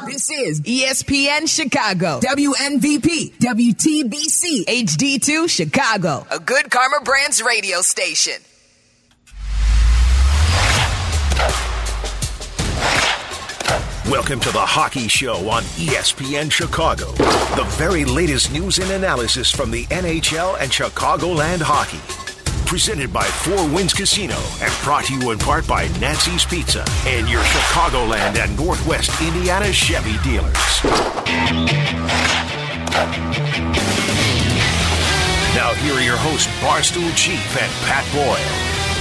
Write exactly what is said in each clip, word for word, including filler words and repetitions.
This is E S P N Chicago, W N V P, W T B C, H D two Chicago, a Good Karma Brands radio station. Welcome to the Hockey Show on E S P N Chicago. The very latest news and analysis from the N H L and Chicagoland hockey. Presented by Four Winds Casino and brought to you in part by Nancy's Pizza and your Chicagoland and Northwest Indiana Chevy dealers. Now here are your hosts, Barstool Chief and Pat Boyle.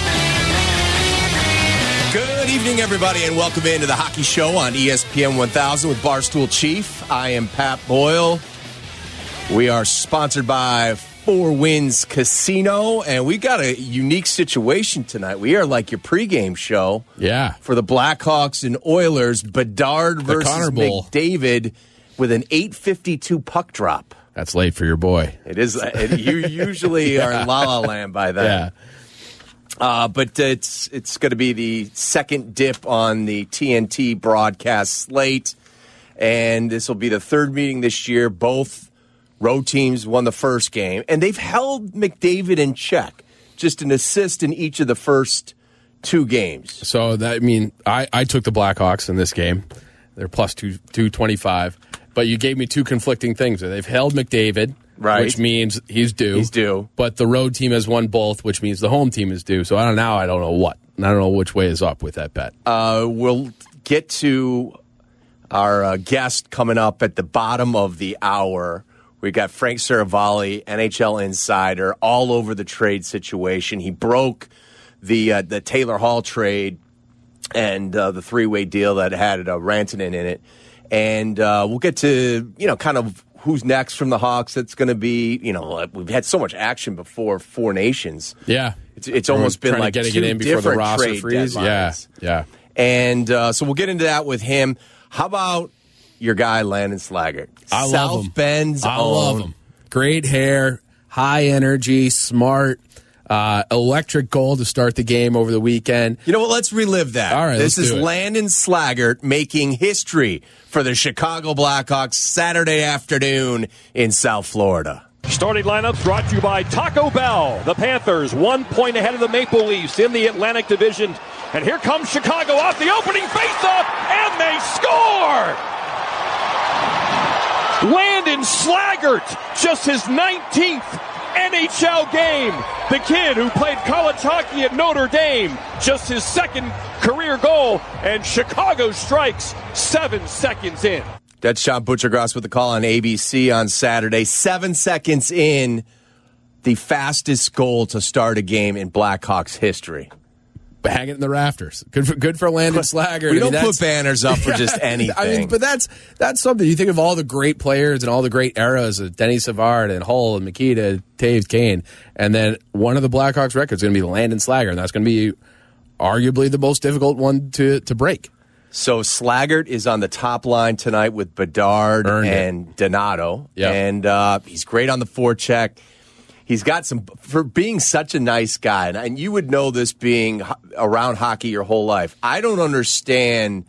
Good evening, everybody, and welcome into the Hockey Show on E S P N one thousand with Barstool Chief. I am Pat Boyle. We are sponsored by Four Winds Casino, and we got a unique situation tonight. We are like your pregame show. Yeah. For the Blackhawks and Oilers, Bedard versus McDavid with an eight fifty-two puck drop. That's late for your boy. It is. It, you usually are in La La Land by then. Yeah. Uh, but it's it's going to be the second dip on the T N T broadcast slate, and this will be the third meeting this year. Both road teams won the first game, and they've held McDavid in check, just an assist in each of the first two games. So, that I mean, I, I took the Blackhawks in this game. They're plus two, two twenty-five, but you gave me two conflicting things. They've held McDavid. Right. Which means he's due. He's due. But the road team has won both, which means the home team is due. So I don't know. I don't know what. I don't know which way is up with that bet. Uh, we'll get to our uh, guest coming up at the bottom of the hour. We got Frank Saravalli, N H L insider, all over the trade situation. He broke the uh, the Taylor Hall trade and uh, the three-way deal that had uh, Rantanen in it. And uh, we'll get to, you know, kind of who's next from the Hawks. That's going to be, you know, we've had so much action before Four Nations. Yeah. It's, it's almost been like getting two it in before the different roster trade freeze. deadlines. Yeah, yeah. And uh, so we'll get into that with him. How about your guy, Landon Slaggert? I South love him. Bend's I own. love him. Great hair, high energy, smart, uh, electric goal to start the game over the weekend. You know what? Let's relive that. All right, this let's is do it. Landon Slaggert making history for the Chicago Blackhawks Saturday afternoon in South Florida. Starting lineup brought to you by Taco Bell. The Panthers one point ahead of the Maple Leafs in the Atlantic Division. And here comes Chicago off the opening faceoff, and they score! Landon Slaggert, just his nineteenth N H L game. The kid who played college hockey at Notre Dame, just his second career goal, and Chicago strikes seven seconds in. That's Sean Butchergross with the call on A B C on Saturday. Seven seconds in, the fastest goal to start a game in Blackhawks history. Hang it in the rafters. Good for good for Landon Slaggert. We I don't mean, put banners up for yeah, just anything. I mean, but that's that's something. You think of all the great players and all the great eras of Denny Savard and Hull and Mikita, Taves, Kane, and then one of the Blackhawks records is going to be Landon Slaggert, and that's going to be arguably the most difficult one to to break. So Slaggert is on the top line tonight with Bedard Earned and it. Donato, Yep. and uh, he's great on the forecheck. He's got some, for being such a nice guy, and, and you would know this being ho- around hockey your whole life. I don't understand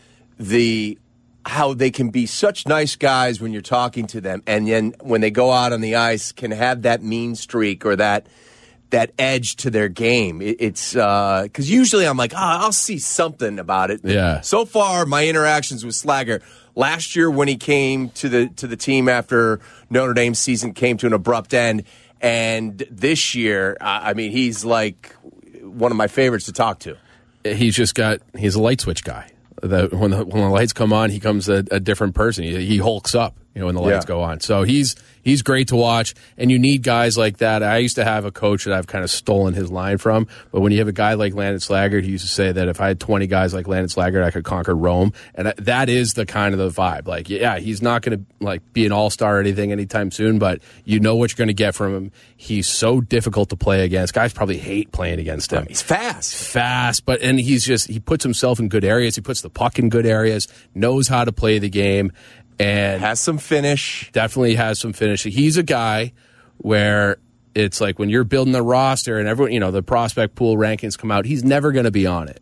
the how they can be such nice guys when you're talking to them, and then when they go out on the ice can have that mean streak or that that edge to their game. It, it's because uh, usually I'm like, oh, I'll see something about it. Yeah. So far, my interactions with Slaggert last year when he came to the to the team after Notre Dame's season came to an abrupt end. And this year, I mean, he's like one of my favorites to talk to. He's just got, he's a light switch guy. The, when, the, when the lights come on, he comes a, a different person. He, he hulks up, you know, when the lights Yeah. go on. So he's he's great to watch, and you need guys like that. I used to have a coach that I've kind of stolen his line from, but when you have a guy like Landon Slaggert, he used to say that if I had twenty guys like Landon Slaggert, I could conquer Rome, and that is the kind of the vibe. Like, yeah, he's not going to like be an all-star or anything anytime soon, but you know what you're going to get from him. He's so difficult to play against. Guys probably hate playing against him. He's fast. Fast, but and he's just he puts himself in good areas. He puts the puck in good areas, knows how to play the game, and Has some finish. definitely has some finish. He's a guy where it's like when you're building the roster and everyone, you know, the prospect pool rankings come out, he's never going to be on it.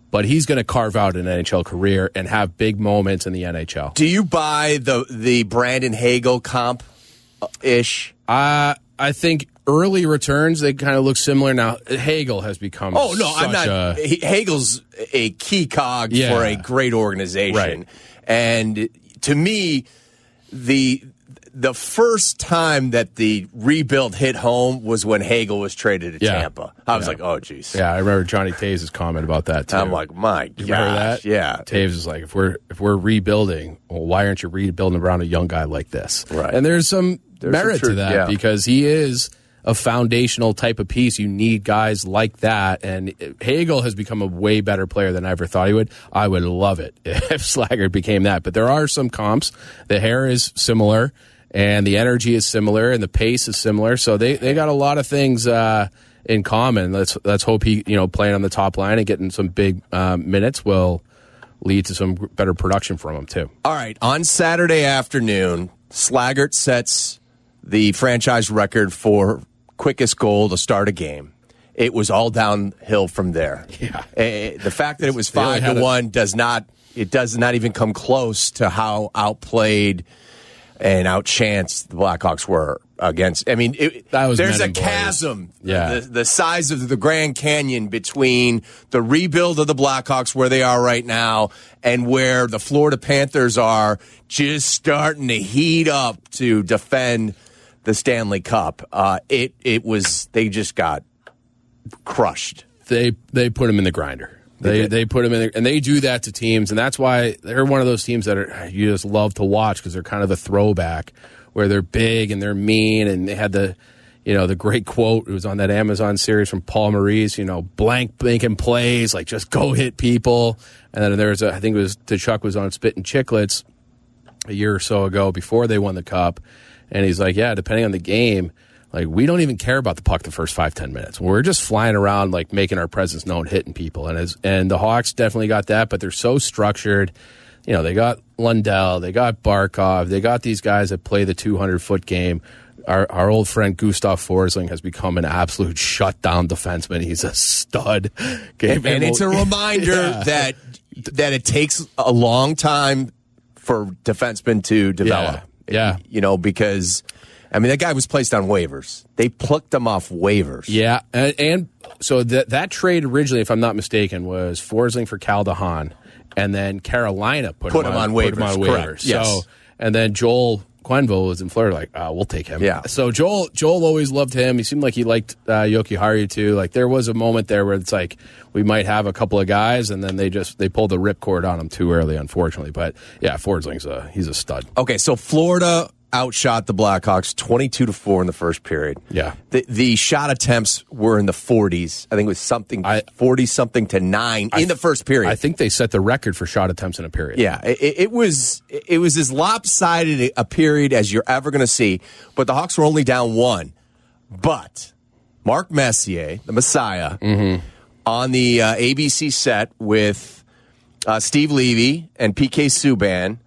but he's going to carve out an N H L career and have big moments in the N H L. Do you buy the the Brandon Hagel comp ish? Uh, I think early returns, they kind of look similar. Now, Hagel has become Oh, no, I'm not. a, He- Hagel's a key cog Yeah. for a great organization. Right. And to me, the the first time that the rebuild hit home was when Hagel was traded to Yeah. Tampa. I was Yeah. like, oh, geez. Yeah, I remember Johnny Taves' comment about that, too. I'm like, my You remember gosh, that? yeah. Taves is like, if we're if we're rebuilding, well, why aren't you rebuilding around a young guy like this? Right. And there's some There's merit some truth, to that yeah. because he is a foundational type of piece. You need guys like that, and Hagel has become a way better player than I ever thought he would. I would love it if Slaggert became that. But there are some comps. The hair is similar, and the energy is similar, and the pace is similar. So they, they got a lot of things uh, in common. Let's let's hope he, you know, playing on the top line and getting some big um, minutes will lead to some better production from him too. All right, on Saturday afternoon, Slaggert sets the franchise record for quickest goal to start a game. It was all downhill from there. Yeah. Uh, the fact that it was They only five had to a- one does not it does not even come close to how outplayed and outchanced the Blackhawks were against. I mean, it, That was there's men a and boys. chasm, Yeah. the, the size of the Grand Canyon between the rebuild of the Blackhawks where they are right now and where the Florida Panthers are just starting to heat up to defend the Stanley Cup. Uh, it it was they just got crushed. They they put him in the grinder. They did. they put him in, the, and they do that to teams, and that's why they're one of those teams that are, you just love to watch because they're kind of a throwback where they're big and they're mean, and they had the, you know, the great quote. It was on that Amazon series from Paul Maurice. You know, blank making plays like just go hit people, and then there was a, I think it was Tkachuk was on Spit and Chicklets a year or so ago before they won the cup. And he's like, yeah, depending on the game, like we don't even care about the puck the first five, ten minutes. We're just flying around, like making our presence known, hitting people. And as and the Hawks definitely got that, but they're so structured. You know, they got Lundell, they got Barkov, they got these guys that play the two hundred foot game. Our our old friend Gustav Forsling has become an absolute shutdown defenseman. He's a stud. And, and it's a reminder Yeah. that that it takes a long time for defensemen to develop. Yeah. You know, because, I mean, that guy was placed on waivers. They plucked him off waivers. Yeah, and, and so that that trade originally, if I'm not mistaken, was Forsling for Cal DeHaan, and then Carolina put, Put him, him on, on put him waivers, on correct, waivers. yes. So, and then Joel Quenneville was in Florida, like, uh, we'll take him. Yeah. So Joel Joel always loved him. He seemed like he liked uh, Yoki Haru too. Like there was a moment there where it's like we might have a couple of guys, and then they just they pulled the ripcord on him too early, unfortunately. But yeah, Forsling's a he's a stud. Okay, so Florida outshot the Blackhawks twenty-two to four in the first period. Yeah. The the shot attempts were in the forties. I think it was something I- forty something to nine in the first period. I think they set the record for shot attempts in a period. Yeah, it, it was it was as lopsided a period as you're ever going to see. But the Hawks were only down one. But Mark Messier, the Messiah, on the uh, A B C set with uh, Steve Levy and P K Subban,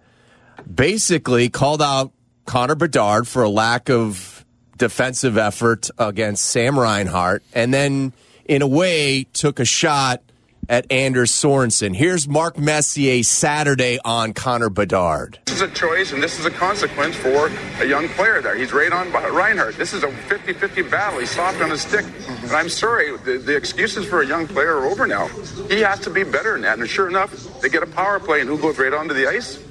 basically called out Connor Bedard for a lack of defensive effort against Sam Reinhart, and then, in a way, took a shot at Anders Sorensen. Here's Mark Messier Saturday on Connor Bedard. This is a choice, and this is a consequence for a young player there. He's right on Reinhardt. This is a fifty-fifty battle. He's soft on his stick. And I'm sorry, the, the excuses for a young player are over now. He has to be better than that. And sure enough, they get a power play, and who goes right onto the ice?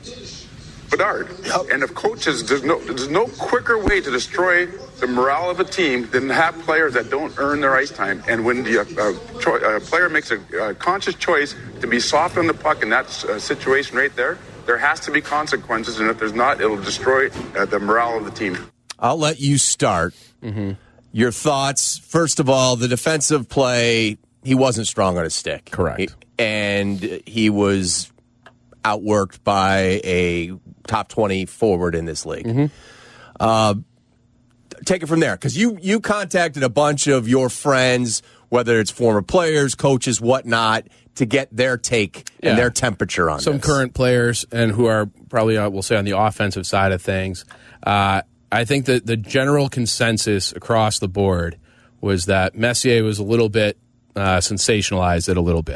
Bedard. And if coaches, there's no, there's no quicker way to destroy the morale of a team than have players that don't earn their ice time. And when the uh, cho- uh, player makes a uh, conscious choice to be soft on the puck in that uh, situation right there, there has to be consequences. And if there's not, it'll destroy uh, the morale of the team. I'll let you start. Mm-hmm. Your thoughts. First of all, the defensive play, he wasn't strong on his stick. Correct. He, and he was outworked by a top twenty forward in this league. Mm-hmm. Uh, take it from there, because you, you contacted a bunch of your friends, whether it's former players, coaches, whatnot, to get their take Yeah. and their temperature on some this. current players and who are probably, uh, we'll say, on the offensive side of things. Uh, I think that the general consensus across the board was that Messier was a little bit uh, sensationalized it a little bit.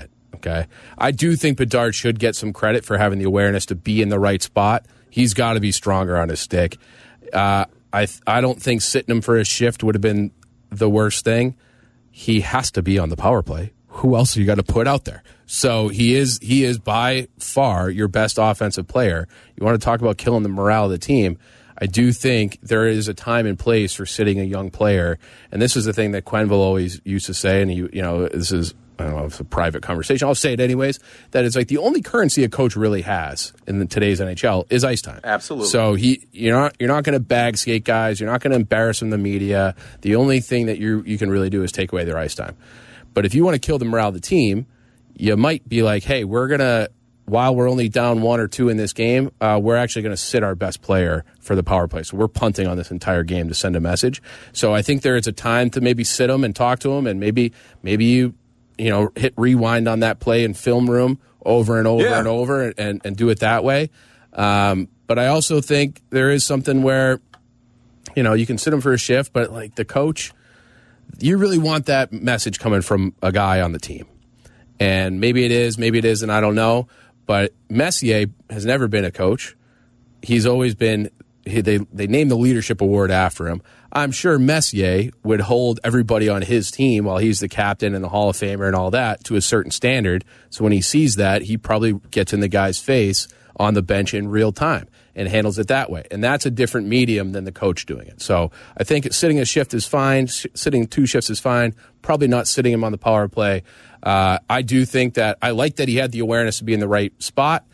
Okay, I do think Bedard should get some credit for having the awareness to be in the right spot. He's got to be stronger on his stick. Uh, I I don't think sitting him for a shift would have been the worst thing. He has to be on the power play. Who else are you got to put out there? So he is he is by far your best offensive player. You want to talk about killing the morale of the team. I do think there is a time and place for sitting a young player, and this is the thing that Quenneville always used to say. And he, you know, this is I don't know if it's a private conversation. I'll say it anyways. That it's like the only currency a coach really has in the, today's N H L is ice time. Absolutely. So he, you're not you're not going to bag skate guys. You're not going to embarrass them in the media. The only thing that you you can really do is take away their ice time. But if you want to kill the morale of the team, you might be like, hey, we're going to, while we're only down one or two in this game, uh, we're actually going to sit our best player for the power play. So we're punting on this entire game to send a message. So I think there is a time to maybe sit them and talk to them, and maybe maybe you you know hit rewind on that play in film room over and over yeah. and over and, and do it that way. Um, but I also think there is something where, you know, you can sit them for a shift, but like the coach, you really want that message coming from a guy on the team. And maybe it is, maybe it isn't, I don't know. But Messier has never been a coach. He's always been, he, they, they named the leadership award after him. I'm sure Messier would hold everybody on his team while he's the captain and the Hall of Famer and all that to a certain standard. So when he sees that, he probably gets in the guy's face on the bench in real time and handles it that way. And that's a different medium than the coach doing it. So I think sitting a shift is fine. Sitting two shifts is fine. Probably not sitting him on the power play. Uh, I do think that I like that he had the awareness to be in the right spot.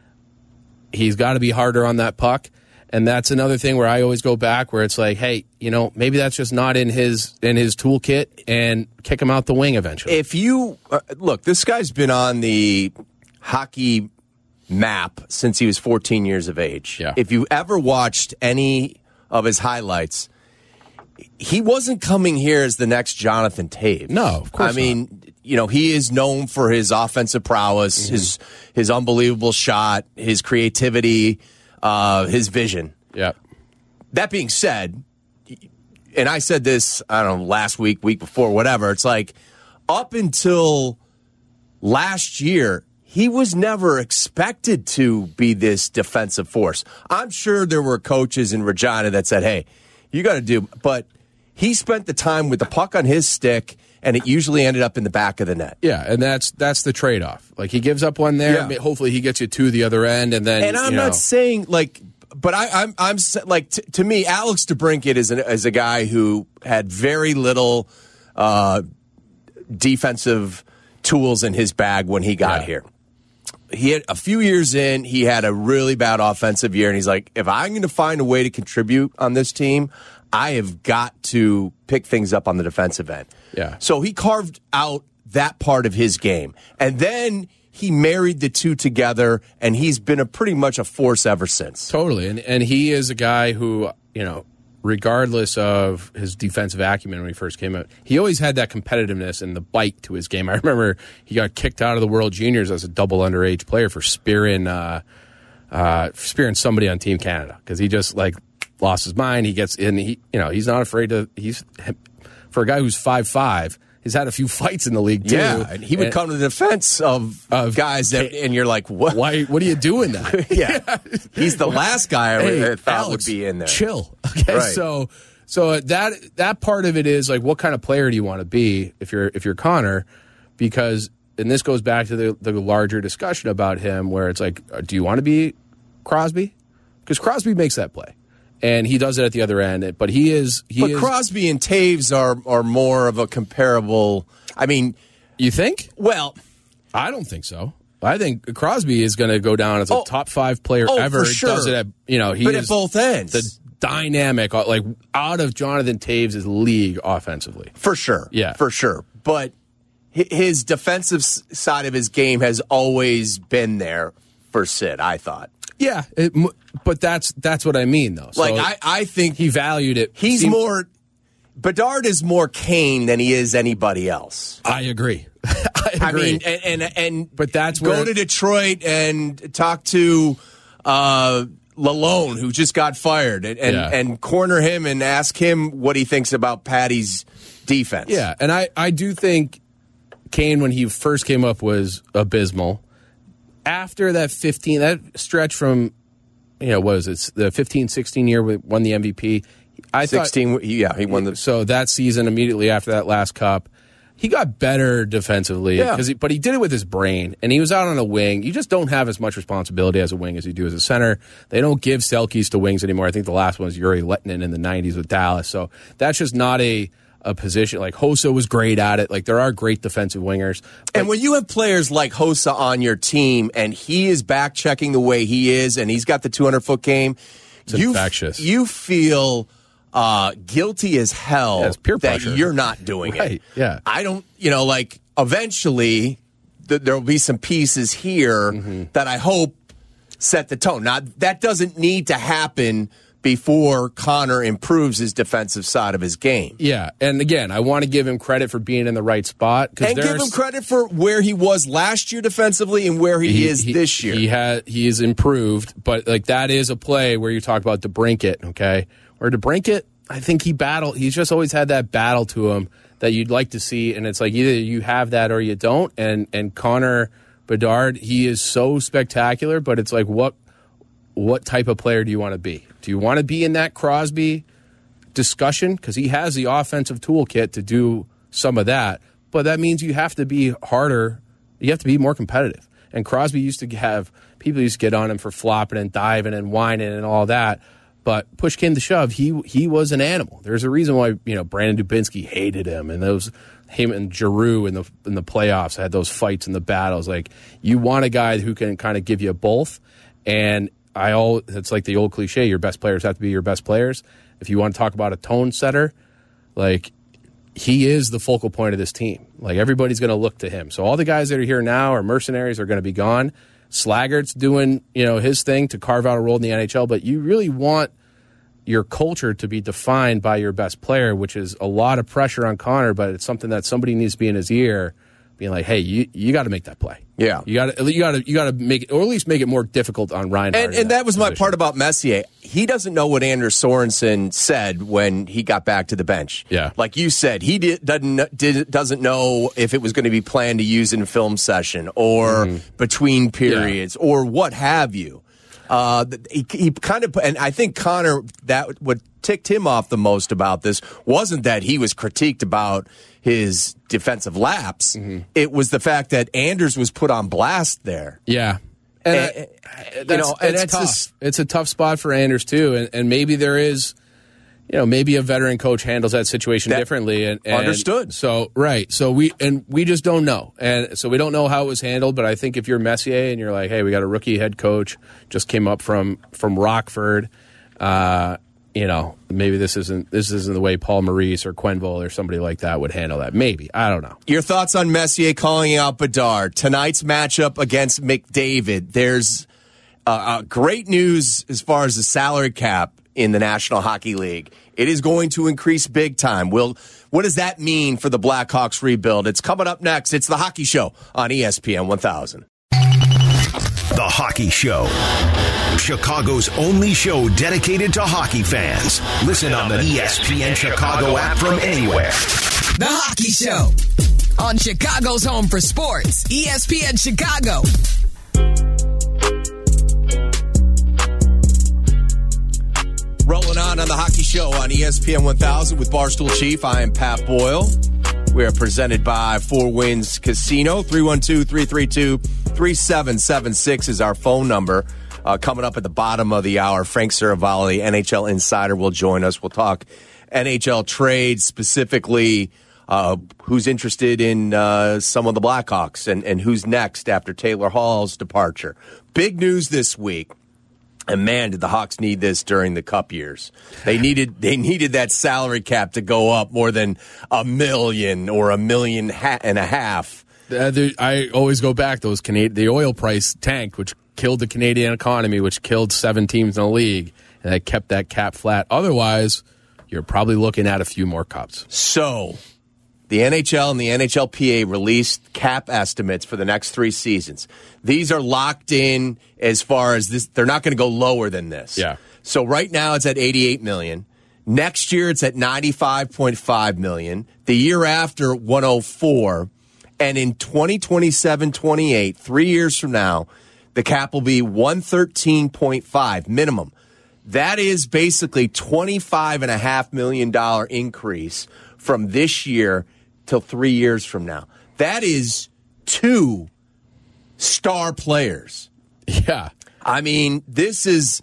He's got to be harder on that puck. And that's another thing where I always go back where it's like, hey, you know, maybe that's just not in his in his toolkit, and kick him out the wing eventually. If you uh, look, this guy's been on the hockey map since he was fourteen years of age. Yeah. If you ever watched any of his highlights, he wasn't coming here as the next Jonathan Toews. No, of course I mean, not. You know, he is known for his offensive prowess, mm-hmm. his his unbelievable shot, his creativity, uh, his vision. Yeah. That being said, and I said this, I don't know, last week, week before, whatever, it's like up until last year, he was never expected to be this defensive force. I'm sure there were coaches in Regina that said, hey, you got to do, but he spent the time with the puck on his stick, and it usually ended up in the back of the net. Yeah, and that's that's the trade-off. Like, he gives up one there, yeah. hopefully he gets you to the other end, and then, And I'm you know. not saying, like, but I, I'm, I'm like, t- to me, Alex DeBrincat is, an, is a guy who had very little uh, defensive tools in his bag when he got yeah. here. He had a few years in, he had a really bad offensive year, and he's like, if I'm going to find a way to contribute on this team, I have got to pick things up on the defensive end. Yeah. So he carved out that part of his game. And then he married the two together, and he's been a pretty much a force ever since. Totally. And and he is a guy who, you know, regardless of his defensive acumen when he first came out, he always had that competitiveness and the bite to his game. I remember he got kicked out of the World Juniors as a double underage player for spearing, uh, uh, spearing somebody on Team Canada, because he just, like, lost his mind. He gets in, he, you know, he's not afraid to, he's, for a guy who's five five, he's had a few fights in the league, too. Yeah, and he would and, come to the defense of, of guys that, and you're like, what? Why, what are you doing that? yeah. He's the last guy I hey, thought Alex, would be in there. Chill. Okay, right. so so that that part of it is like, what kind of player do you want to be if you're if you're Connor? Because, and this goes back to the, the larger discussion about him, where it's like, do you want to be Crosby? Because Crosby makes that play. And he does it at the other end, but he is. He but is, Crosby and Toews are are more of a comparable. I mean, you think? Well, I don't think so. I think Crosby is going to go down as a oh, top five player oh, ever. For sure. Does it at, you know, he but is at both ends. The dynamic, like, out of Jonathan Toews' league offensively, for sure. Yeah, for sure. But his defensive side of his game has always been there for Sid, I thought. Yeah, it, but that's that's what I mean, though. So like, I, I think he valued it. He's Seems, more... Bedard is more Kane than he is anybody else. I agree. I agree. I mean, and, and, and but that's go where, to Detroit and talk to uh, Lalone, who just got fired, and, and, yeah. and corner him and ask him what he thinks about Patty's defense. Yeah, and I, I do think Kane, when he first came up, was abysmal. After that fifteen, that stretch from, you know, what was it, the fifteen sixteen year, won the M V P. I sixteen, thought, yeah, he won the. So that season, immediately after that last cup, he got better defensively, yeah. he, but he did it with his brain, and he was out on a wing. You just don't have as much responsibility as a wing as you do as a center. They don't give Selkes to wings anymore. I think the last one was Yuri Lettinen in the nineties with Dallas. So that's just not a, a position. Like, Hossa was great at it. Like, there are great defensive wingers. But, and when you have players like Hossa on your team, and he is back-checking the way he is, and he's got the two hundred foot game, you, infectious. you feel... Uh, guilty as hell yeah, peer that pressure. You're not doing right, it. Yeah. I don't, you know, like, eventually th- there will be some pieces here mm-hmm. that I hope set the tone. Now, that doesn't need to happen before Connor improves his defensive side of his game. Yeah, and again, I want to give him credit for being in the right spot. And give him credit for where he was last year defensively and where he, he is he, this year. He had he is improved, but like that is a play where you talk about DeBrincat, okay? Or DeBrincat, I think he battled. He's just always had that battle to him that you'd like to see, and it's like either you have that or you don't. And and Connor Bedard, he is so spectacular, but it's like what what type of player do you want to be? Do you want to be in that Crosby discussion? Because he has the offensive toolkit to do some of that, but that means you have to be harder. You have to be more competitive. And Crosby used to have people used to get on him for flopping and diving and whining and all that. But push came to shove, he he was an animal. There's a reason why, you know, Brandon Dubinsky hated him, and those him and Giroux in the in the playoffs had those fights and the battles. Like, you want a guy who can kind of give you both. And I all it's like the old cliche: your best players have to be your best players. If you want to talk about a tone setter, like, he is the focal point of this team. Like, everybody's going to look to him. So all the guys that are here now are mercenaries, are going to be gone. Slaggert's doing, you know, his thing to carve out a role in the N H L, but you really want your culture to be defined by your best player, which is a lot of pressure on Connor, but it's something that somebody needs to be in his ear, being like, "Hey, you you got to make that play. Yeah, you got to you got to you got to make it, or at least make it more difficult on Reinhart." And, and that, that was position. my part about Messier. He doesn't know what Anders Sorensen said when he got back to the bench. Yeah, like you said, he did, doesn't did, doesn't know if it was going to be planned to use in film session or mm-hmm. between periods yeah. or what have you. Uh, he, he kind of, and I think Connor, that what ticked him off the most about this wasn't that he was critiqued about his defensive lapse. Mm-hmm. It was the fact that Anders was put on blast there. Yeah. And, and uh, you know, and it's tough. Just, it's a tough spot for Anders too. And, and maybe there is, you know, maybe a veteran coach handles that situation that differently. And, and understood. So, right. So we, and we just don't know. And so we don't know how it was handled, but I think if you're Messier and you're like, hey, we got a rookie head coach, just came up from, from Rockford, uh, you know, maybe this isn't this isn't the way Paul Maurice or Quenneville or somebody like that would handle that. Maybe. I don't know. Your thoughts on Messier calling out Bedard? Tonight's matchup against McDavid. There's uh, uh, great news as far as the salary cap in the National Hockey League. It is going to increase big time. Will what does that mean for the Blackhawks rebuild? It's coming up next. It's the Hockey Show on E S P N one thousand. The Hockey Show. Chicago's only show dedicated to hockey fans. Listen on the E S P N Chicago app from anywhere. The Hockey Show on Chicago's home for sports, E S P N Chicago. Rolling on on the Hockey Show on E S P N one thousand with Barstool Chief. I am Pat Boyle. We are presented by Four Winds Casino. three one two, three three two, three seven seven six is our phone number. Uh, coming up at the bottom of the hour, Frank Saravalli, N H L Insider, will join us. We'll talk N H L trades, specifically uh, who's interested in uh, some of the Blackhawks and, and who's next after Taylor Hall's departure. Big news this week. And man, did the Hawks need this during the Cup years. They needed they needed that salary cap to go up more than a million or a million ha- and a half. Uh, there, I always go back. Those Canadian, the oil price tanked, which killed the Canadian economy, which killed seven teams in the league, and that kept that cap flat. Otherwise, you're probably looking at a few more cups. So, the N H L and the N H L P A released cap estimates for the next three seasons. These are locked in as far as this. They're not going to go lower than this. Yeah. So right now it's at eighty-eight million dollars. Next year it's at ninety-five point five million dollars. The year after, one hundred four. And in twenty twenty-seven twenty-eight, three years from now, the cap will be one thirteen point five minimum. That is basically twenty-five point five million dollars increase from this year till three years from now. That is two star players. Yeah. I mean, this is,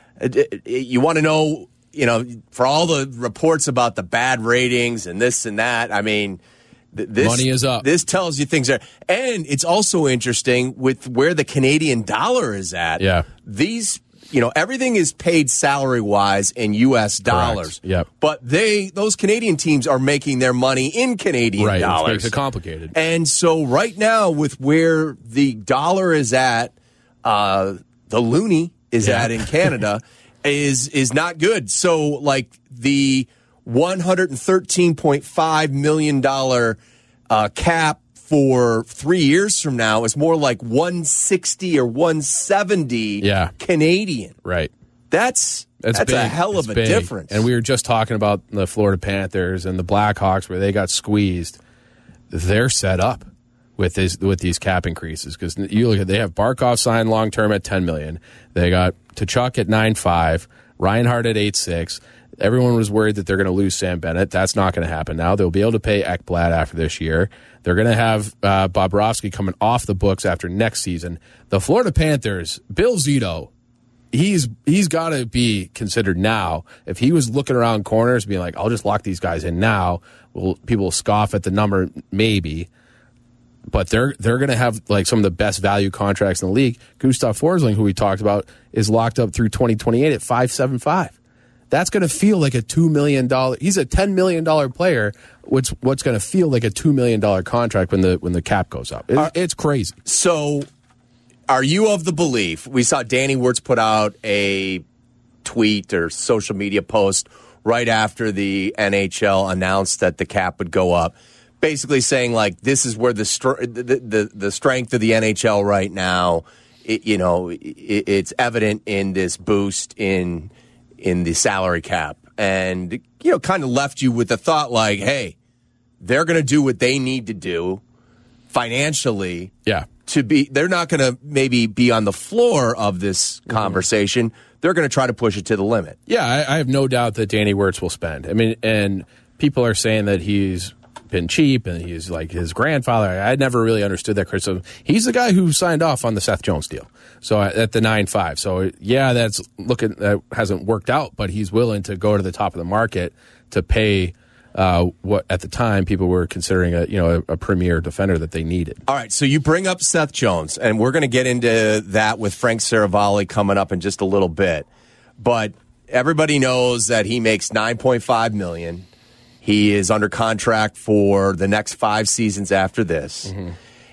you want to know, you know, for all the reports about the bad ratings and this and that, I mean, this, money is up. This tells you things are, and it's also interesting with where the Canadian dollar is at. Yeah. These, you know, everything is paid salary wise in U S dollars. Yep. But they, those Canadian teams are making their money in Canadian right, dollars. Which makes it complicated. And so right now, with where the dollar is at, uh, the loonie is yeah. at in Canada is is not good. So, like the one hundred thirteen point five million dollars uh, cap for three years from now is more like one sixty or one seventy yeah. Canadian. Right. That's that's, that's big. a hell of it's a big. difference. And we were just talking about the Florida Panthers and the Blackhawks where they got squeezed. They're set up with this with these cap increases because you look at they have Barkov signed long term at ten million dollars. They got Tkachuk at nine five, Reinhart at eight six. Everyone was worried that they're going to lose Sam Bennett. That's not going to happen now. They'll be able to pay Ekblad after this year. They're going to have uh, Bobrovsky coming off the books after next season. The Florida Panthers, Bill Zito, he's he's got to be considered now. If he was looking around corners being like, I'll just lock these guys in now, well, people will scoff at the number maybe. But they're they're going to have like some of the best value contracts in the league. Gustav Forsling, who we talked about, is locked up through twenty twenty-eight at five seven five. That's going to feel like a two million dollars. He's a ten million dollars player. What's what's going to feel like a two million dollars contract when the when the cap goes up? It, uh, it's crazy. So, are you of the belief? We saw Danny Wirtz put out a tweet or social media post right after the N H L announced that the cap would go up, basically saying like this is where the str- the, the the strength of the N H L right now. It, you know, it, it's evident in this boost in. in the salary cap, and, you know, kind of left you with the thought like, hey, they're going to do what they need to do financially. Yeah. To be, they're not going to maybe be on the floor of this conversation. Mm-hmm. They're going to try to push it to the limit. Yeah, I, I have no doubt that Danny Wirtz will spend. I mean, and people are saying that he's been cheap and he's like his grandfather. I never really understood that criticism. He's the guy who signed off on the Seth Jones deal. So at the nine five. So yeah, that's looking that hasn't worked out, but he's willing to go to the top of the market to pay uh, what at the time people were considering a you know a, a premier defender that they needed. All right, so you bring up Seth Jones, and we're going to get into that with Frank Saravalli coming up in just a little bit. But everybody knows that he makes nine point five million dollars. He is under contract for the next five seasons after this. Mm-hmm.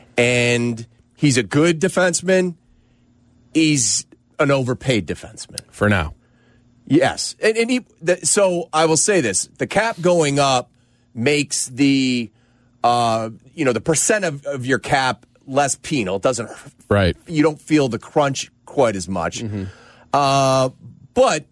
And he's a good defenseman. He's an overpaid defenseman. For now. Yes. And, and he, the, so I will say this. The cap going up makes the, uh, you know, the percent of, of your cap less penal. It doesn't, right. You don't feel the crunch quite as much. Mm-hmm. Uh, but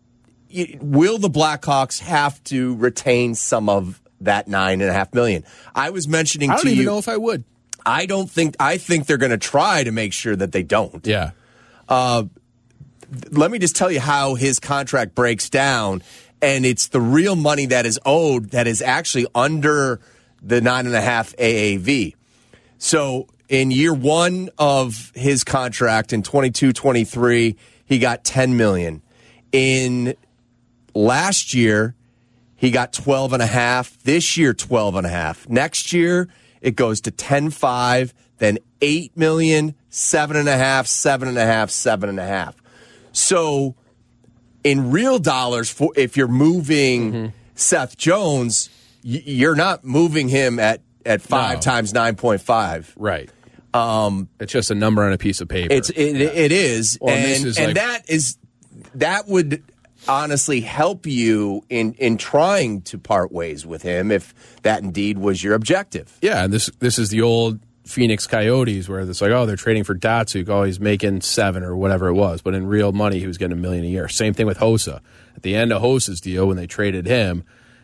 will the Blackhawks have to retain some of that nine and a half million? I was mentioning I don't to even you, know if I would. I don't think. I think they're going to try to make sure that they don't. Yeah. Uh, let me just tell you how his contract breaks down, and it's the real money that is owed that is actually under the nine and a half A A V. So in year one of his contract in twenty-two twenty-three, he got ten million. In last year, he got twelve and a half. This year, twelve and a half. Next year, it goes to ten five, then eight million, seven and a half, seven and a half, seven and a half. So, in real dollars, for if you're moving mm-hmm. Seth Jones, you're not moving him at at five no. times nine point five. Right. Um, it's just a number on a piece of paper. It's it, yeah. it is, well, and, and, is and like, that is that would honestly help you in in trying to part ways with him if that indeed was your objective. Yeah, this this is the old Phoenix Coyotes where it's like, oh, they're trading for Datsuk. Oh, he's making seven or whatever it was, but in real money, he was getting a million a year. Same thing with Hossa. At the end of Hossa's deal, when they traded him,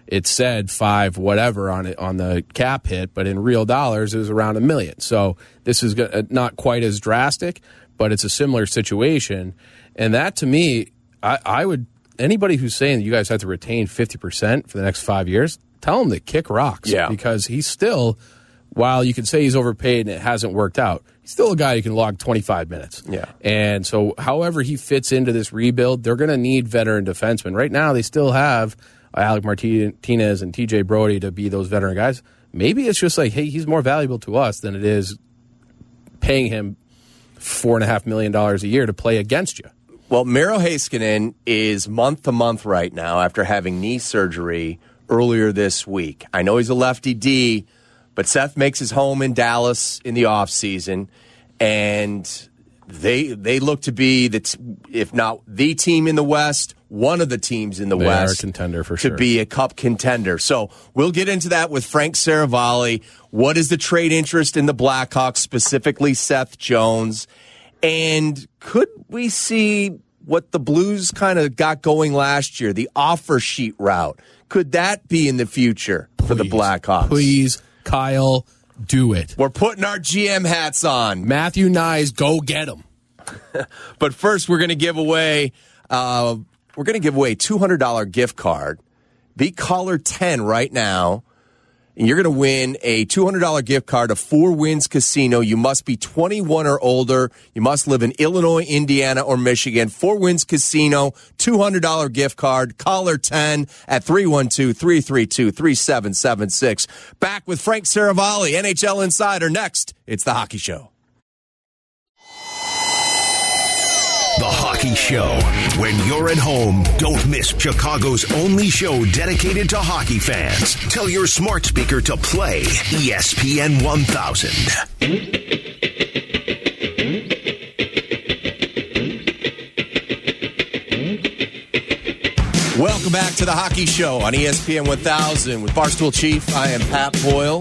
it said five whatever on it on the cap hit, but in real dollars it was around a million. So this is not quite as drastic, but it's a similar situation. And that, to me, I, I would anybody who's saying that you guys have to retain fifty percent for the next five years, tell him to kick rocks. Yeah. Because he's still, while you can say he's overpaid and it hasn't worked out, he's still a guy who can log twenty-five minutes. Yeah. And so however he fits into this rebuild, they're going to need veteran defensemen. Right now they still have Alec Martinez and T J Brody to be those veteran guys. Maybe it's just like, hey, he's more valuable to us than it is paying him four and a half million dollars a year to play against you. Well, Miro Heiskanen is month to month right now after having knee surgery earlier this week. I know he's a lefty D, but Seth makes his home in Dallas in the offseason, and they they look to be, the t- if not the team in the West, one of the teams in the they West are a contender for to sure. be a cup contender. So we'll get into that with Frank Saravalli. What is the trade interest in the Blackhawks, specifically Seth Jones? And could we see what the Blues kind of got going last year, the offer sheet route? Could that be in the future please, for the Blackhawks? Please, Kyle, do it. We're putting our G M hats on. Matthew Nyes, go get him. But first, we're going to give away uh, we're going to give away a two hundred dollars gift card. Be caller ten right now, and you're going to win a two hundred dollars gift card to Four Winds Casino. You must be twenty-one or older. You must live in Illinois, Indiana, or Michigan. Four Winds Casino, two hundred dollars gift card. Caller ten at three one two, three three two, three seven seven six. Back with Frank Saravalli, N H L Insider. Next, it's The Hockey Show. The Hockey Show. When you're at home, don't miss Chicago's only show dedicated to hockey fans. Tell your smart speaker to play E S P N one thousand. Welcome back to The Hockey Show on E S P N one thousand with Barstool Chief. I am Pat Boyle.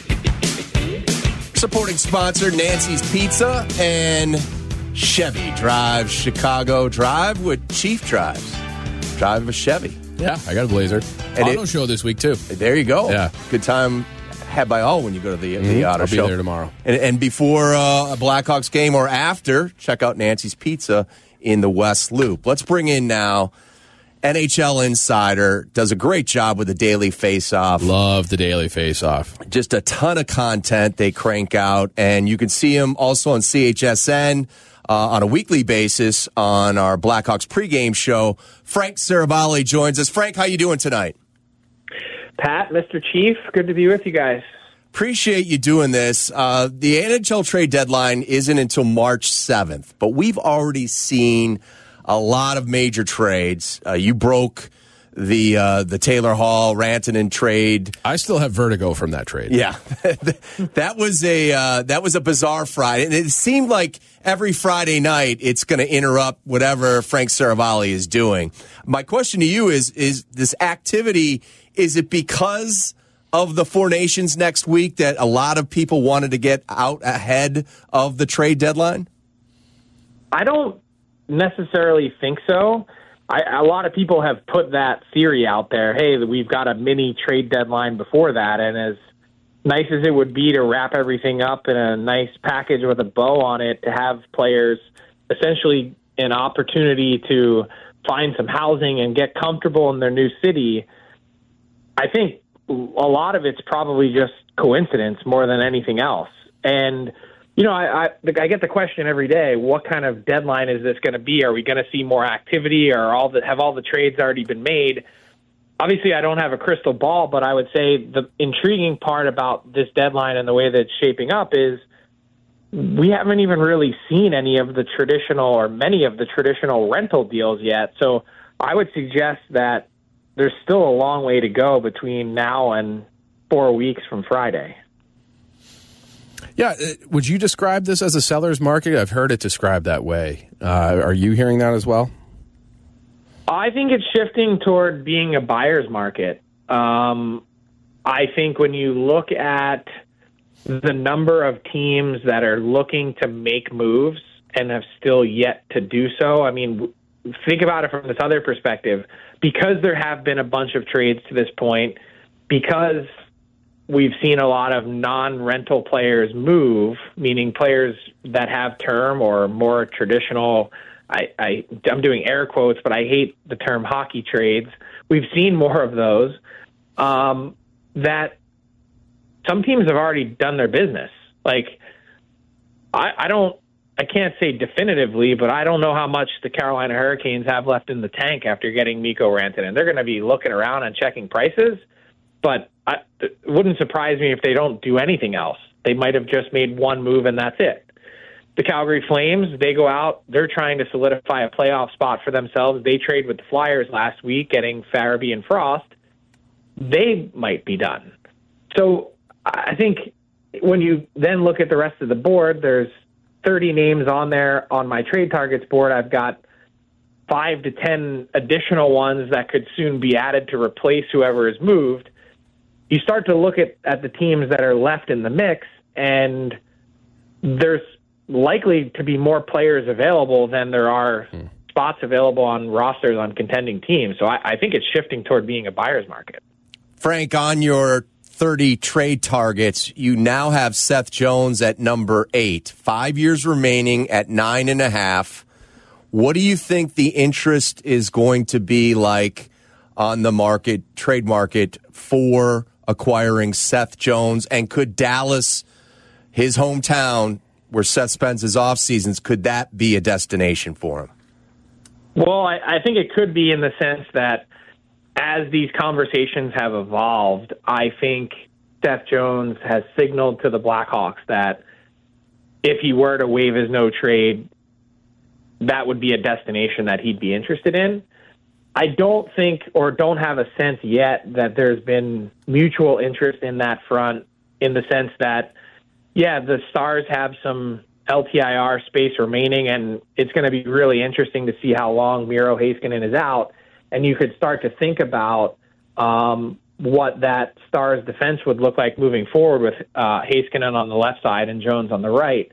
Supporting sponsor, Nancy's Pizza and Chevy. Drive Chicago. Drive with Chief drives. Drive a Chevy. Yeah, I got a Blazer. And Auto it, show this week, too. There you go. Yeah. Good time had by all when you go to the, mm-hmm. the auto I'll show. be there tomorrow. And, and before uh, a Blackhawks game or after, check out Nancy's Pizza in the West Loop. Let's bring in now N H L Insider. Does a great job with the Daily Face-Off. Love the Daily Face-Off. Just a ton of content they crank out. And you can see them also on C H S N. Uh, on a weekly basis on our Blackhawks pregame show. Frank Saravalli joins us. Frank, how you doing tonight? Pat, Mister Chief, good to be with you guys. Appreciate you doing this. Uh, the N H L trade deadline isn't until March seventh, but we've already seen a lot of major trades. Uh, you broke the uh, the Taylor Hall Rantanen trade. I still have vertigo from that trade. Yeah, that was a uh, that was a bizarre Friday, and it seemed like every Friday night it's going to interrupt whatever Frank Saravalli is doing. My question to you is: is this activity? Is it because of the Four Nations next week that a lot of people wanted to get out ahead of the trade deadline? I don't necessarily think so. I, a lot of people have put that theory out there, hey, we've got a mini trade deadline before that, and as nice as it would be to wrap everything up in a nice package with a bow on it, to have players essentially an opportunity to find some housing and get comfortable in their new city, I think a lot of it's probably just coincidence more than anything else. And You know, I, I I get the question every day, what kind of deadline is this going to be? Are we going to see more activity, or all the, have all the trades already been made? Obviously, I don't have a crystal ball, but I would say the intriguing part about this deadline and the way that it's shaping up is we haven't even really seen any of the traditional or many of the traditional rental deals yet. So I would suggest that there's still a long way to go between now and four weeks from Friday. Yeah, would you describe this as a seller's market? I've heard it described that way. Uh, are you hearing that as well? I think it's shifting toward being a buyer's market. Um, I think when you look at the number of teams that are looking to make moves and have still yet to do so, I mean, think about it from this other perspective. Because there have been a bunch of trades to this point, because we've seen a lot of non-rental players move, meaning players that have term or more traditional, I, I, I'm doing air quotes, but I hate the term hockey trades. We've seen more of those, um, that some teams have already done their business. Like, I, I don't, I can't say definitively, but I don't know how much the Carolina Hurricanes have left in the tank after getting Mikko Rantanen. They're going to be looking around and checking prices, but I, it wouldn't surprise me if they don't do anything else. They might have just made one move and that's it. The Calgary Flames, they go out, they're trying to solidify a playoff spot for themselves. They trade with the Flyers last week, getting Farabee and Frost. They might be done. So I think when you then look at the rest of the board, there's thirty names on there on my trade targets board. I've got five to ten additional ones that could soon be added to replace whoever is moved. You start to look at, at the teams that are left in the mix, and there's likely to be more players available than there are hmm. spots available on rosters on contending teams. So I, I think it's shifting toward being a buyer's market. Frank, on your thirty trade targets, you now have Seth Jones at number eight. Five years remaining at nine and a half. What do you think the interest is going to be like on the market, trade market, for acquiring Seth Jones? And could Dallas, his hometown, where Seth spends his off seasons, could that be a destination for him? Well, I, I think it could be in the sense that as these conversations have evolved, I think Seth Jones has signaled to the Blackhawks that if he were to waive his no trade, that would be a destination that he'd be interested in. I don't think or don't have a sense yet that there's been mutual interest in that front, in the sense that, yeah, the Stars have some L T I R space remaining, and it's going to be really interesting to see how long Miro Heiskanen is out. And you could start to think about um, what that Stars defense would look like moving forward with uh, Heiskanen on the left side and Jones on the right.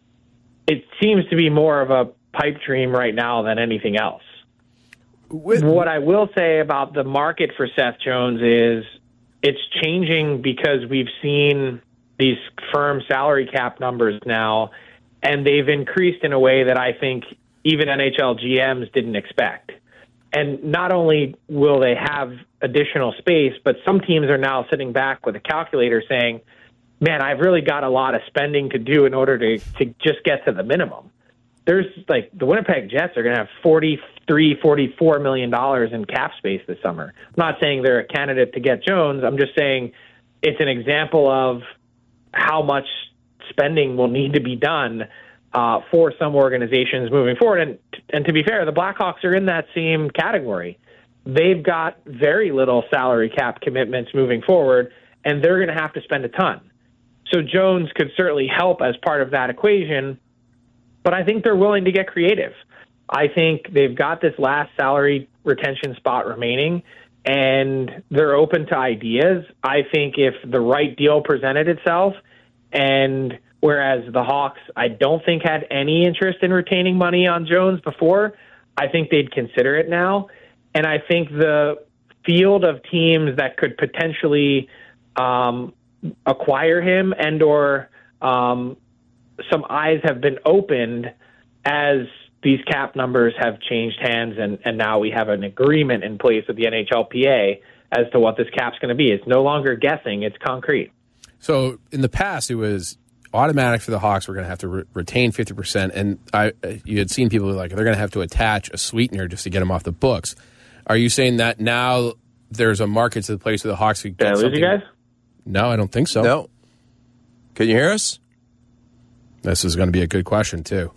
It seems to be more of a pipe dream right now than anything else. With- what I will say about the market for Seth Jones is it's changing because we've seen these firm salary cap numbers now, and they've increased in a way that I think even N H L G Ms didn't expect. And not only will they have additional space, but some teams are now sitting back with a calculator saying, man, I've really got a lot of spending to do in order to, to just get to the minimum. There's like the Winnipeg Jets are going to have forty-three, forty-four million dollars in cap space this summer. I'm not saying they're a candidate to get Jones. I'm just saying it's an example of how much spending will need to be done Uh, for some organizations moving forward. And and to be fair, the Blackhawks are in that same category. They've got very little salary cap commitments moving forward, and they're going to have to spend a ton. So Jones could certainly help as part of that equation, but I think they're willing to get creative. I think they've got this last salary retention spot remaining, and they're open to ideas. I think if the right deal presented itself, and whereas the Hawks, I don't think, had any interest in retaining money on Jones before, I think they'd consider it now. And I think the field of teams that could potentially um, acquire him and or um, some eyes have been opened as these cap numbers have changed hands, and, and now we have an agreement in place with the N H L P A as to what this cap's going to be. It's no longer guessing, it's concrete. So in the past, it was automatic for the Hawks. We're going to have to re- retain fifty percent, and I, you had seen people like they're going to have to attach a sweetener just to get them off the books. Are you saying that now there's a market to the place where the Hawks could get Did I lose you guys? No, I don't think so. No. Can you hear us? This is going to be a good question, too.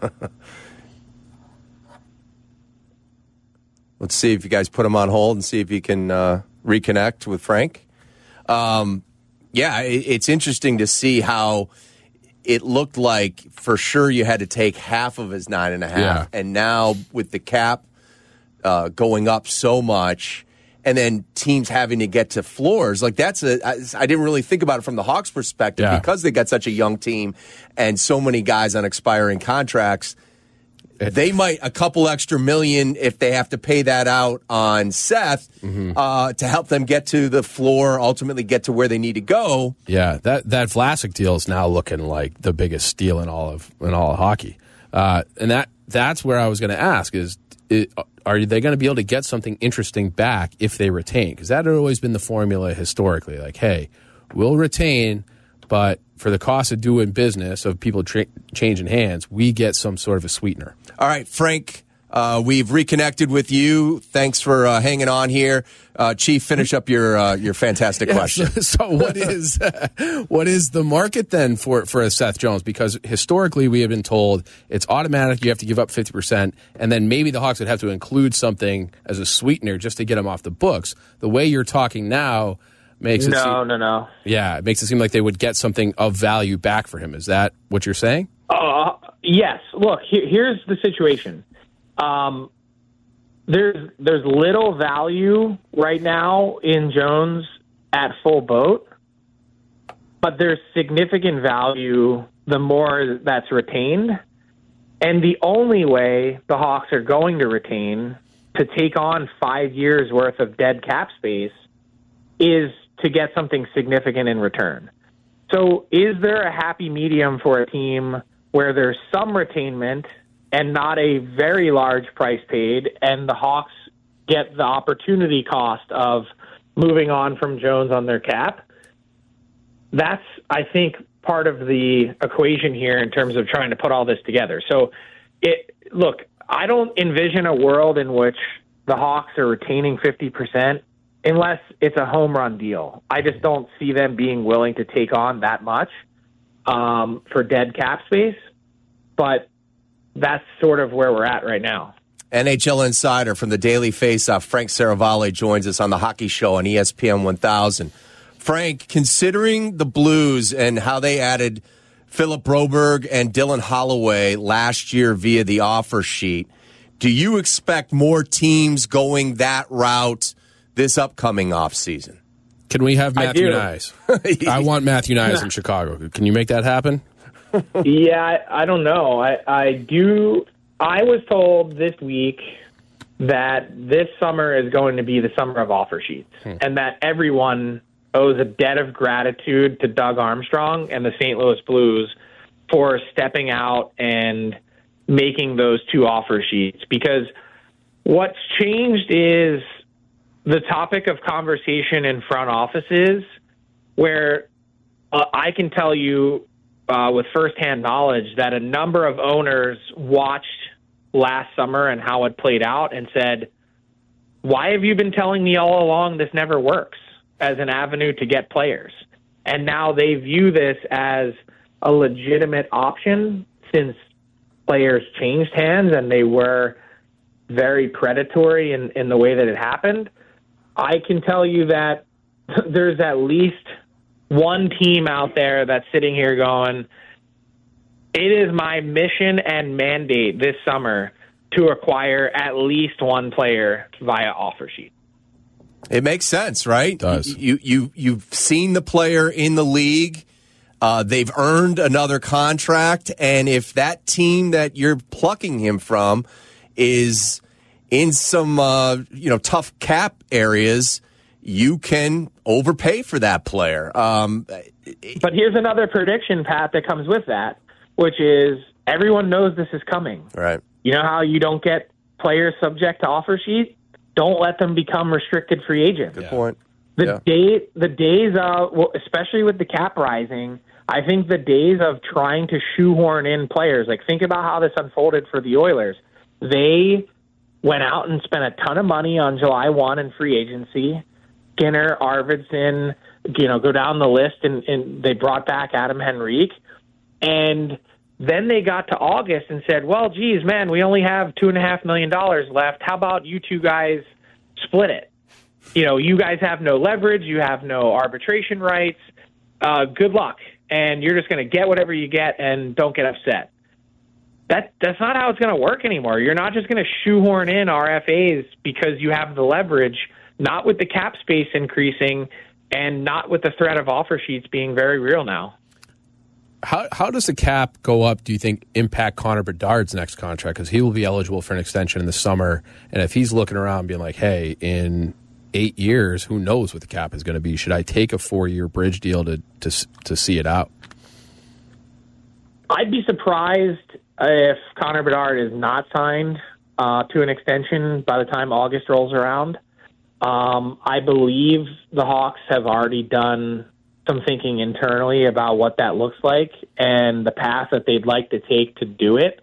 Let's see if you guys put him on hold and see if you can uh, reconnect with Frank. Um, yeah, it, it's interesting to see how it looked like for sure you had to take half of his nine and a half. Yeah. And now with the cap uh, going up so much, and then teams having to get to floors, like that's a, I, I didn't really think about it from the Hawks' perspective yeah. because they got such a young team and so many guys on expiring contracts. they might a couple extra million if they have to pay that out on Seth mm-hmm. uh, to help them get to the floor, ultimately get to where they need to go. Yeah, that that Vlasic deal is now looking like the biggest steal in all of in all of hockey, uh, and that that's where I was going to ask is. It, are they going to be able to get something interesting back if they retain? Because that had always been the formula historically. Like, hey, we'll retain, but for the cost of doing business, of people tra- changing hands, we get some sort of a sweetener. All right, Frank, uh, we've reconnected with you. Thanks for uh, hanging on here. Uh, Chief, finish up your uh, your fantastic yeah, question. So, so what is uh, what is the market then for, for a Seth Jones? Because historically we have been told it's automatic, you have to give up fifty percent, and then maybe the Hawks would have to include something as a sweetener just to get him off the books. The way you're talking now makes it no, seem, no, no. Yeah, it makes it seem like they would get something of value back for him. Is that what you're saying? Uh, yes. Look, he- here's the situation. Um, there's there's little value right now in Jones at full boat, but there's significant value the more that's retained. And the only way the Hawks are going to retain to take on five years worth of dead cap space is to get something significant in return. So is there a happy medium for a team where there's some retainment and not a very large price paid, and the Hawks get the opportunity cost of moving on from Jones on their cap? That's, I think, part of the equation here in terms of trying to put all this together. So, it look, I don't envision a world in which the Hawks are retaining fifty percent unless it's a home run deal. I just don't see them being willing to take on that much um, for dead cap space. But that's sort of where we're at right now. N H L insider from the Daily Faceoff, Frank Saravalli, joins us on the Hockey Show on E S P N one thousand. Frank, considering the Blues and how they added Philip Broberg and Dylan Holloway last year via the offer sheet, do you expect more teams going that route this upcoming offseason? Can we have Matthew Nyes? I want Matthew Nyes in Chicago. Can you make that happen? yeah, I, I don't know. I, I do. I was told this week that this summer is going to be the summer of offer sheets, hmm. and that everyone owes a debt of gratitude to Doug Armstrong and the Saint Louis Blues for stepping out and making those two offer sheets. Because what's changed is the topic of conversation in front offices, where uh, I can tell you Uh, with firsthand knowledge that a number of owners watched last summer and how it played out and said, why have you been telling me all along this never works as an avenue to get players? And now they view this as a legitimate option since players changed hands and they were very predatory in, in the way that it happened. I can tell you that there's at least one team out there that's sitting here going, it is my mission and mandate this summer to acquire at least one player via offer sheet. It makes sense, right? It does. You, you, you've seen the player in the league. Uh, they've earned another contract. And if that team that you're plucking him from is in some uh, you know tough cap areas, you can overpay for that player. Um, but here's another prediction, Pat, that comes with that, which is everyone knows this is coming. Right. You know how you don't get players subject to offer sheet? Don't let them become restricted free agents. Good point. The yeah. day, the days of, well, especially with the cap rising, I think the days of trying to shoehorn in players, like think about how this unfolded for the Oilers. They went out and spent a ton of money on July first in free agency. Skinner, Arvidsson, you know, go down the list, and, and they brought back Adam Henrique. And then they got to August and said, well, geez, man, we only have two and a half million dollars left. How about you two guys split it? You know, you guys have no leverage. You have no arbitration rights. Uh, good luck. And you're just going to get whatever you get and don't get upset. That That's not how it's going to work anymore. You're not just going to shoehorn in R F As because you have the leverage, not with the cap space increasing and not with the threat of offer sheets being very real now. How how does the cap go up, do you think, impact Connor Bedard's next contract? Because he will be eligible for an extension in the summer. And if he's looking around being like, hey, in eight years, who knows what the cap is going to be? Should I take a four-year bridge deal to, to, to see it out? I'd be surprised if Connor Bedard is not signed uh, to an extension by the time August rolls around. Um, I believe the Hawks have already done some thinking internally about what that looks like and the path that they'd like to take to do it.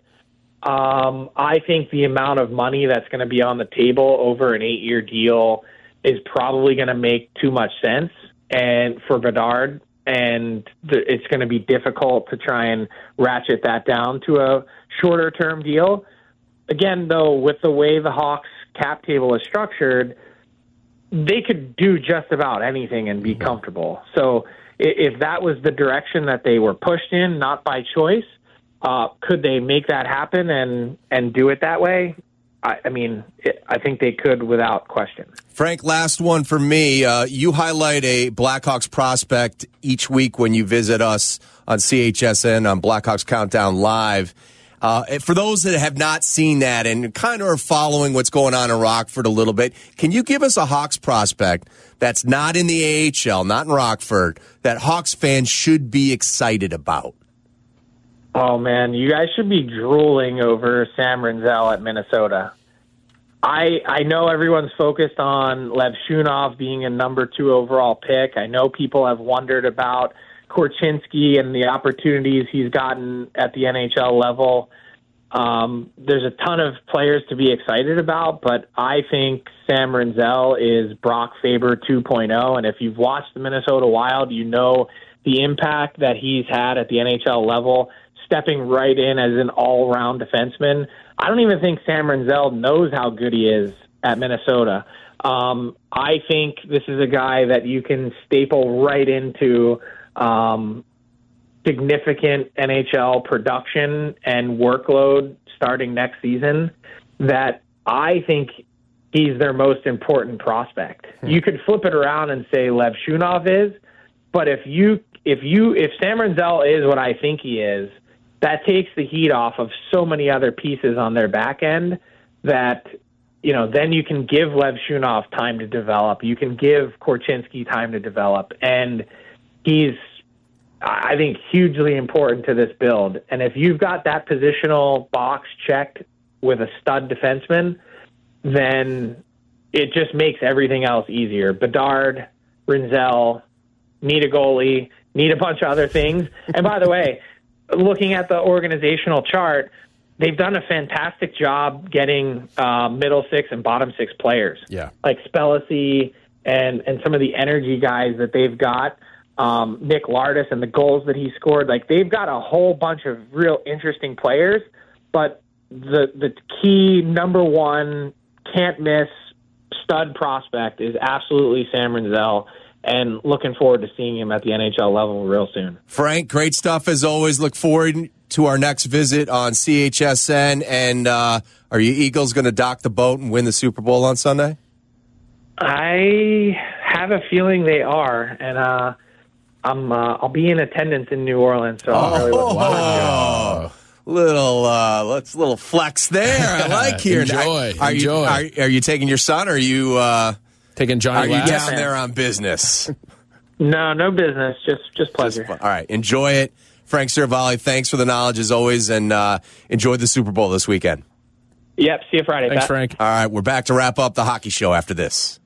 Um, I think the amount of money that's going to be on the table over an eight-year deal is probably going to make too much sense and for Bedard, and th- it's going to be difficult to try and ratchet that down to a shorter-term deal. Again, though, with the way the Hawks cap table is structured, they could do just about anything and be comfortable. So if that was the direction that they were pushed in, not by choice, uh, could they make that happen and, and do it that way? I, I mean, it, I think they could without question. Frank, last one for me. Uh, you highlight a Blackhawks prospect each week when you visit us on C H S N on Blackhawks Countdown Live. Uh, for those that have not seen that and kind of are following what's going on in Rockford a little bit, can you give us a Hawks prospect that's not in the A H L, not in Rockford, that Hawks fans should be excited about? Oh, man, you guys should be drooling over Sam Rinzel at Minnesota. I I know everyone's focused on Lev Shunov being a number two overall pick. I know people have wondered about Korchinski and the opportunities he's gotten at the N H L level. Um, there's a ton of players to be excited about, but I think Sam Rinzel is Brock Faber two point oh, and if you've watched the Minnesota Wild, you know the impact that he's had at the N H L level, stepping right in as an all-round defenseman. I don't even think Sam Rinzel knows how good he is at Minnesota. Um, I think this is a guy that you can staple right into Um, significant N H L production and workload starting next season that I think he's their most important prospect. Hmm. You could flip it around and say Lev Shunov is, but if you if you if Sam Rinzel is what I think he is, that takes the heat off of so many other pieces on their back end that, you know, then you can give Lev Shunov time to develop. You can give Korchinski time to develop, and he's, I think, hugely important to this build. And if you've got that positional box checked with a stud defenseman, then it just makes everything else easier. Bedard, Rinzel, need a goalie, need a bunch of other things. And by the way, looking at the organizational chart, they've done a fantastic job getting uh, middle six and bottom six players. Yeah. Like Spellacy and, and some of the energy guys that they've got. Um, Nick Lardis and the goals that he scored, like they've got a whole bunch of real interesting players, but the the key number one can't miss stud prospect is absolutely Sam Rinzel, and looking forward to seeing him at the N H L level real soon. Frank, great stuff as always. Look forward to our next visit on C H S N. And uh, are you Eagles going to dock the boat and win the Super Bowl on Sunday? I have a feeling they are, and uh, I'm uh, I'll be in attendance in New Orleans, so I'm really looking forward to it. Little, uh, let's little flex there. I like hearing. Enjoy, are, are enjoy. You, are, are you taking your son? Or are you uh, taking Johnny? Are you Lass? down there on business? No, no business. Just, just pleasure. Just, all right, enjoy it, Frank Seravalli. Thanks for the knowledge as always, and uh, enjoy the Super Bowl this weekend. Yep. See you Friday. Thanks, Pat. Frank. All right, we're back to wrap up the hockey show after this.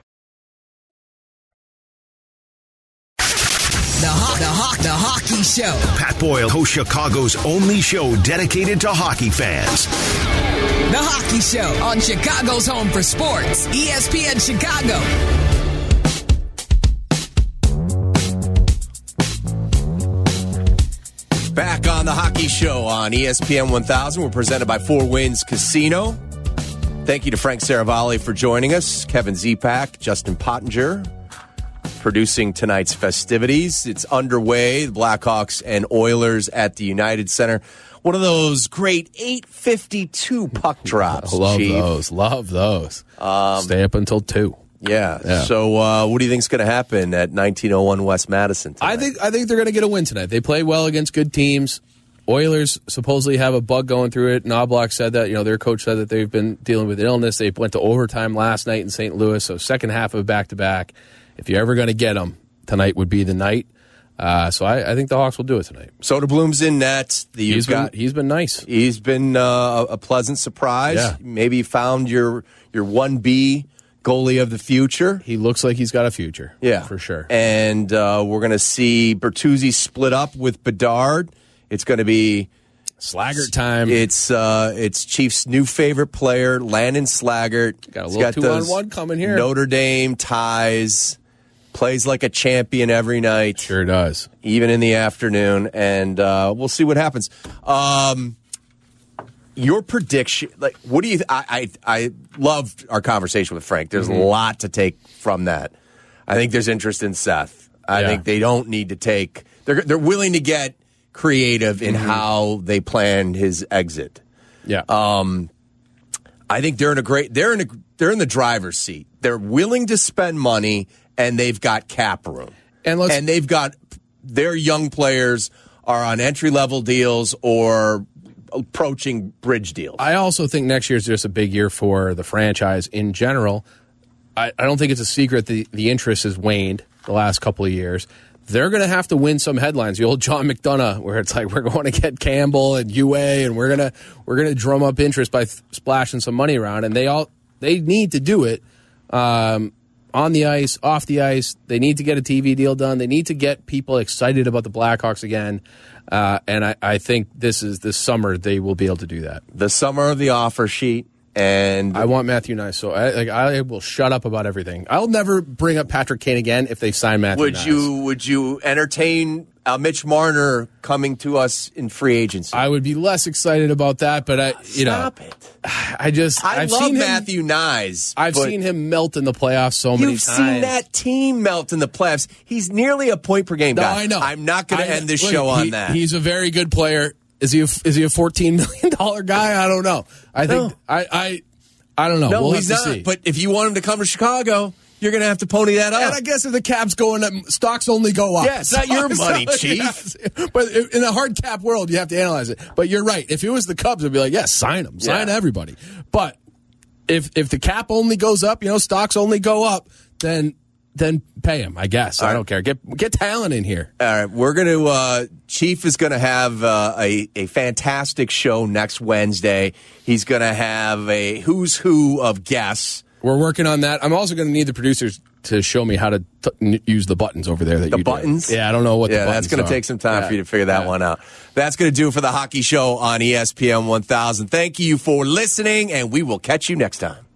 The, ho- the, ho- the Hockey Show. Pat Boyle hosts Chicago's only show dedicated to hockey fans. The Hockey Show on Chicago's home for sports, E S P N Chicago. Back on the Hockey Show on E S P N one thousand. We're presented by Four Winds Casino. Thank you to Frank Seravalli for joining us, Kevin Zipak, Justin Pottinger, producing tonight's festivities. It's underway, the Blackhawks and Oilers at the United Center. One of those great eight fifty-two puck drops. Love Chief. those. Love those. Um, Stay up until two. Yeah. Yeah. So, uh, what do you think is going to happen at nineteen oh one West Madison tonight? I think I think they're going to get a win tonight. They play well against good teams. Oilers supposedly have a bug going through it. Knobloch said that, you know, their coach said that they've been dealing with illness. They went to overtime last night in Saint Louis, so second half of back-to-back. If you're ever going to get them, tonight would be the night. Uh, so I, I think the Hawks will do it tonight. Soderblom's in net. The, He's got, been he's been nice. He's been uh, a pleasant surprise. Yeah. Maybe you found your your one B goalie of the future. He looks like he's got a future. Yeah, for sure. And uh, we're going to see Bertuzzi split up with Bedard. It's going to be Slaggert time. It's uh, it's Chiefs' new favorite player, Landon Slaggert. Got a He's little got two those on one coming here. Notre Dame ties. Plays like a champion every night. Sure does. Even in the afternoon. And uh, we'll see what happens. Um, your prediction, like, what do you, th- I, I, I loved our conversation with Frank. There's Mm-hmm. a lot to take from that. I think there's interest in Seth. I Yeah. think they don't need to take, they're, they're willing to get creative in Mm-hmm. how they plan his exit. Yeah. Um, I think they're in a great, they're in a, they're in the driver's seat. They're willing to spend money, and they've got cap room. And let's- and they've got, their young players are on entry-level deals or approaching bridge deals. I also think next year is just a big year for the franchise in general. I, I don't think it's a secret the, the interest has waned the last couple of years. They're going to have to win some headlines. The old John McDonough, where it's like we're going to get Campbell and U A, and we're gonna we're gonna drum up interest by th- splashing some money around, and they all they need to do it um, on the ice, off the ice. They need to get a T V deal done. They need to get people excited about the Blackhawks again, uh, and I, I think this is this summer they will be able to do that. The summer of the offer sheet. And I want Matthew Nyes, so I, like, I will shut up about everything. I'll never bring up Patrick Kane again if they sign Matthew would Nyes. you would you entertain uh, Mitch Marner coming to us in free agency? I would be less excited about that, but I, you Stop know, it. I just I I've love seen him, Matthew Nyes. I've but seen him melt in the playoffs so many You've times. seen that team melt in the playoffs. He's nearly a point per game No, guy. I know. I'm not going to I- end this look, show on he- that. He's a very good player. Is he? A, is he a fourteen million dollar guy? I don't know. I think No. I, I I don't know. no, we'll he's have to not. see. But if you want him to come to Chicago, you're going to have to pony that up. And I guess if the cap's going up, stocks only go up. Yeah, it's not your money, Chief. Yeah. But in a hard cap world, you have to analyze it. But you're right. If it was the Cubs, I'd be like, yes, sign them. Sign Yeah. everybody. But if if the cap only goes up, you know, stocks only go up, then then pay him, I guess. I right. don't care. Get get talent in here. All right, we're going to, uh, Chief is going to have uh, a, a fantastic show next Wednesday. He's going to have a who's who of guests. We're working on that. I'm also going to need the producers to show me how to t- n- use the buttons over there. That The you do. buttons? Yeah, I don't know what Yeah, the buttons that's going are. to take some time Yeah. for you to figure that Yeah. one out. That's going to do it for the Hockey Show on E S P N one thousand. Thank you for listening, and we will catch you next time.